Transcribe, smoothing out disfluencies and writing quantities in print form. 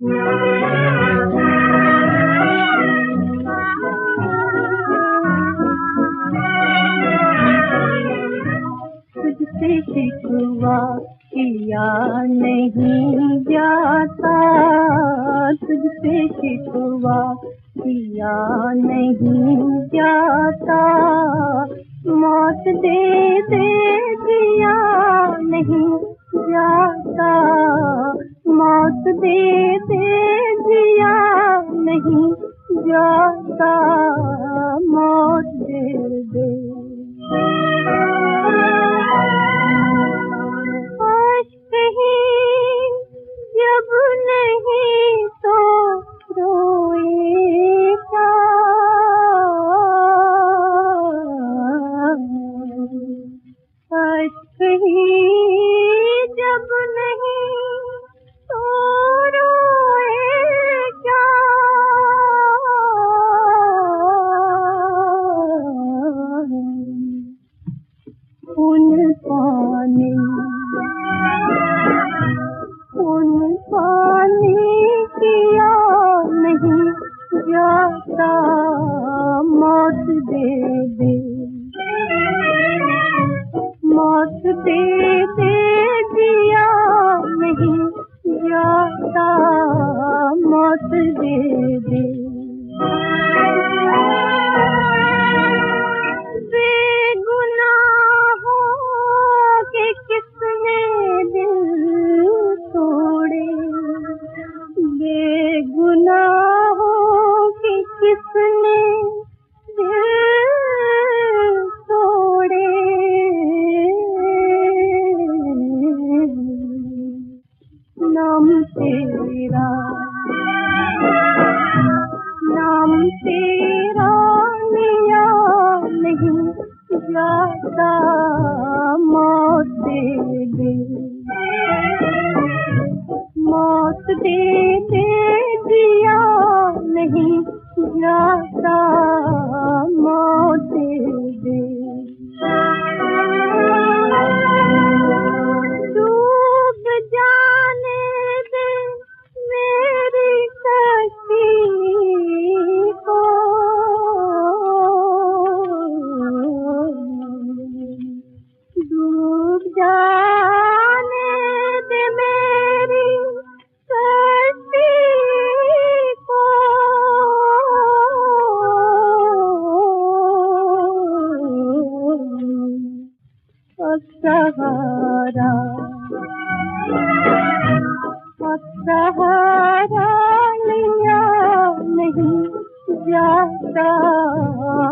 तुझसे शिकवा किया नहीं जाता, तुझसे शिकवा किया नहीं जाता, मौत दे दे दिया नहीं जाता, मौत दे दे दिया नहीं जाता, मौत दे दे। अश्क ही जब नहीं तो रोए क्या, अश्क ही जब नहीं तो रोए क्या, उन पानी किया नहीं जाता, मौत दे दे, मौत दे दे दिया नहीं जाता, मौत दे दे। बेगुनाहों के किसने दिल तोड़े, नाम तेरा लिया नहीं जाता, मौत दे दे, मौत दे दे दिया नहीं जाता, मौत दे दे। डूब जाने दे मेरी कश्ती को, डूब जाने दे मेरी कश्ती को, सहारा लिया नहीं जाता,